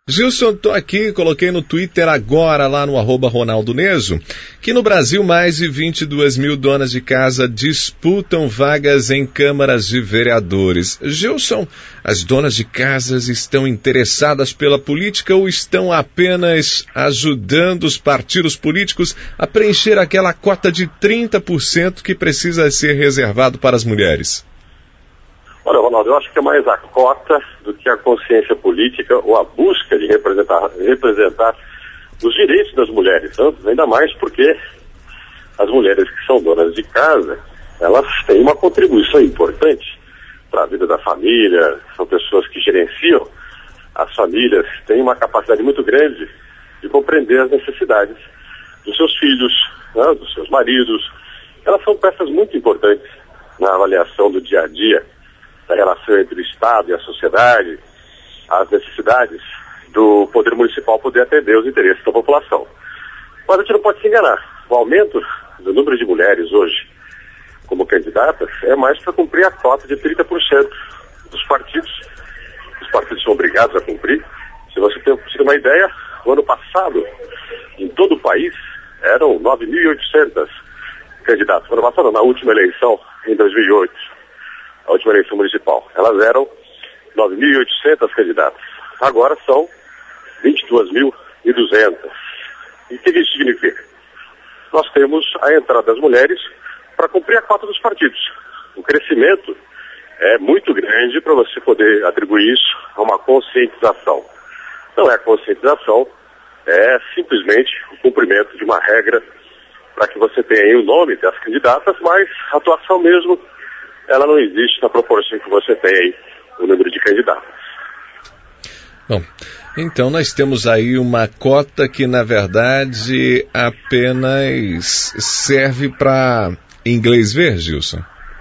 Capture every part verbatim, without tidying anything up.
Gilson, estou aqui, coloquei no Twitter agora, lá no arroba Ronaldo Neso, que no Brasil mais de vinte e duas mil donas de casa disputam vagas em câmaras de vereadores. Gilson, as donas de casas estão interessadas pela política ou estão apenas ajudando os partidos políticos a preencher aquela cota de trinta por cento que precisa ser reservado para as mulheres? Olha, Ronaldo, eu acho que é mais a cota do que a consciência política ou a busca de representar, representar os direitos das mulheres, né? Ainda mais porque as mulheres que são donas de casa, elas têm uma contribuição importante para a vida da família, são pessoas que gerenciam as famílias, têm uma capacidade muito grande de compreender as necessidades dos seus filhos, né? Dos seus maridos. Elas são peças muito importantes na avaliação do dia a dia, da relação entre o Estado e a sociedade, as necessidades do poder municipal poder atender os interesses da população. Mas a gente não pode se enganar. O aumento do número de mulheres hoje como candidatas é mais para cumprir a cota de trinta por cento dos partidos. Os partidos são obrigados a cumprir. Se você tem, você tem uma ideia, no ano passado, em todo o país, eram nove mil e oitocentos candidatos. No ano passado, na última eleição, em dois mil e oito. A última eleição municipal. Elas eram nove mil e oitocentos candidatas. Agora são vinte e duas mil e duzentos. E o que isso significa? Nós temos a entrada das mulheres para cumprir a cota dos partidos. O crescimento é muito grande para você poder atribuir isso a uma conscientização. Não é a conscientização, é simplesmente o cumprimento de uma regra para que você tenha aí o nome das candidatas, mas a atuação mesmo ela não existe na proporção que você tem aí o número de candidatos. Bom, então nós temos aí uma cota que, na verdade, apenas serve para inglês ver, Gilson?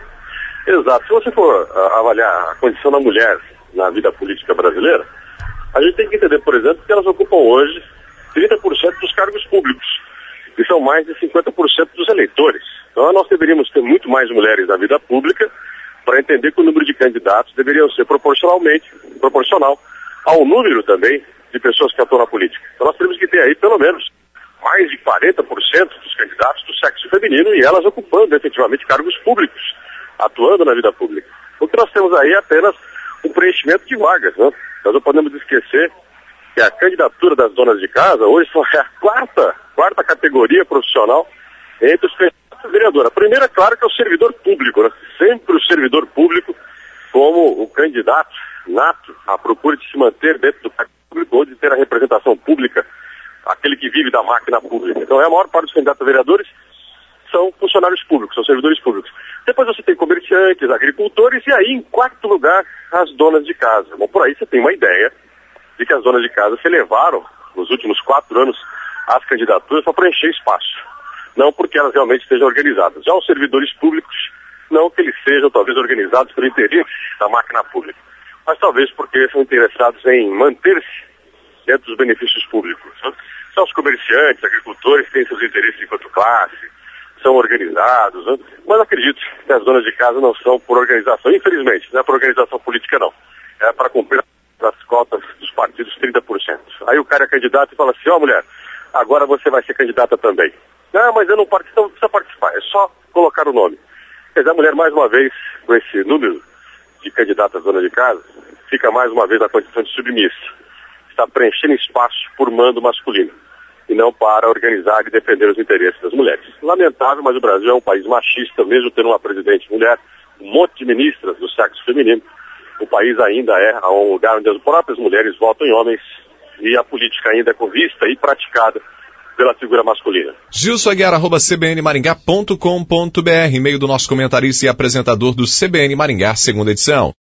Exato. Se você for uh, avaliar a condição da mulher na vida política brasileira, a gente tem que entender, por exemplo, que elas ocupam hoje trinta por cento dos cargos públicos, que são mais de cinquenta por cento dos eleitores. Então nós deveríamos ter muito mais mulheres na vida pública para entender que o número de candidatos deveria ser proporcionalmente, proporcional ao número também de pessoas que atuam na política. Então nós temos que ter aí pelo menos mais de quarenta por cento dos candidatos do sexo feminino e elas ocupando efetivamente cargos públicos, atuando na vida pública. O que nós temos aí é apenas um preenchimento de vagas, né? Nós não podemos esquecer que a candidatura das donas de casa hoje só é a quarta, quarta categoria profissional entre os candidatos a vereador. A primeira, claro, que é o servidor público, né? Sempre o servidor público como o candidato nato à procura de se manter dentro do cargo público ou de ter a representação pública, aquele que vive da máquina pública. Então, é a maior parte dos candidatos a vereadores são funcionários públicos, são servidores públicos. Depois você tem comerciantes, agricultores e aí, em quarto lugar, as donas de casa. Bom, por aí você tem uma ideia de que as donas de casa se elevaram nos últimos quatro anos às candidaturas para preencher espaço. Não porque elas realmente estejam organizadas. Já os servidores públicos, não que eles sejam talvez organizados pelo interesse da máquina pública, mas talvez porque são interessados em manter-se dentro dos benefícios públicos. São os comerciantes, agricultores, que têm seus interesses enquanto classe, são organizados, né? Mas acredito que as donas de casa não são por organização, infelizmente, não é por organização política não, é para cumprir as cotas dos partidos trinta por cento. Aí o cara é candidato e fala assim, ó, oh, mulher, agora você vai ser candidata também. Não, mas eu não participo, não precisa participar, é só colocar o nome. Quer dizer, a mulher, mais uma vez, com esse número de candidatas dona de casa, fica mais uma vez na condição de submissa. Está preenchendo espaço por mando masculino, e não para organizar e defender os interesses das mulheres. Lamentável, mas o Brasil é um país machista, mesmo tendo uma presidente mulher, um monte de ministras do sexo feminino. O país ainda é um lugar onde as próprias mulheres votam em homens, e a política ainda é vista e praticada pela figura masculina. Gilson Aguiar, arroba c b n maringá ponto com ponto b r, e-mail do nosso comentarista e apresentador do C B N Maringá, segunda edição.